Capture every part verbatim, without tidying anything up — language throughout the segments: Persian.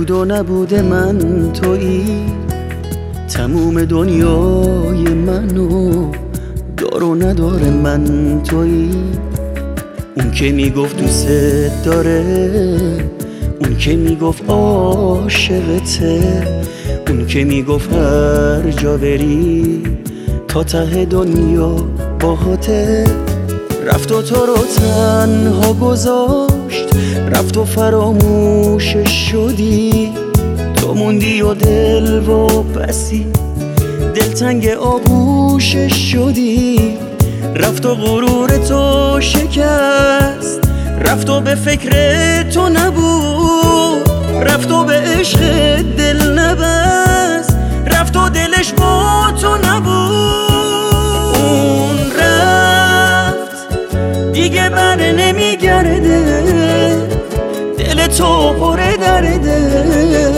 بود و نبوده من تویی، تموم دنیای منو دار و نداره من تویی. اون که میگفت دوست داره، اون که میگفت عاشقته، اون که میگفت هر جا بری تا ته دنیا باهاته. رفت و تو رو تنها گذاشت، رفت و فراموشش شدی. تو موندی و دل و بسی دلتنگ آغوشش شدی. رفت و غرور تو شکست، رفت و به فکر تو نبود، رفت و به عشق دل نبست، رفت و دلش با تو نبود. اون رفت دیگه بر نمیگرده، دل تو پر درده.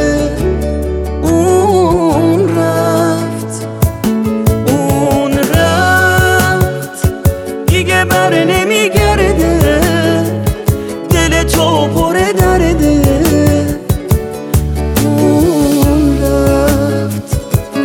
اون رفت، اون رفت دیگه بر نمیگرده، دل تو پر درده. اون رفت.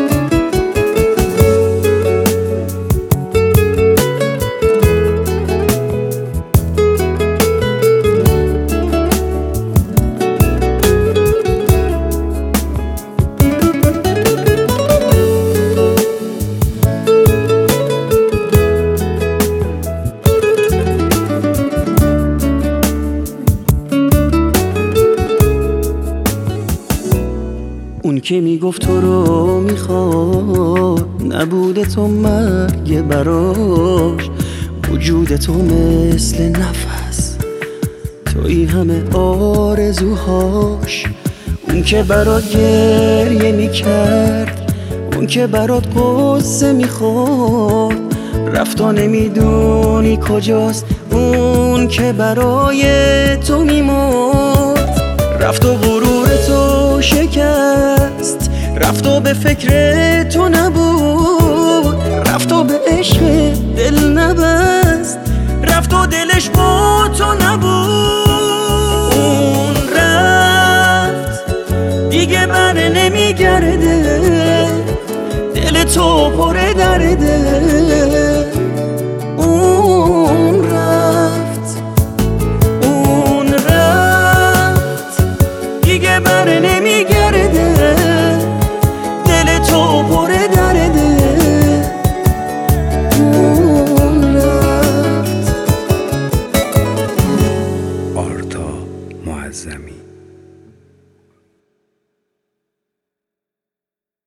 اون که میگفت تو رو میخواد، نبوده تو مرگ براش. وجود تو مثل نفس، توی همه آرزوهاش. اون که برات گریه میکرد، اون که برات قصه میخورد، رفت و نمیدونی کجاست. اون که برای تو میمرد، رفت و غرور تو شکست، رفت و به فکر تو نبود، رفت و به عشق دل نبست، رفت و دلش با تو نبود. اون رفت دیگه بر نمیگرده، دل تو پر درده. اون رفت، اون رفت دیگه بر نمیگرده،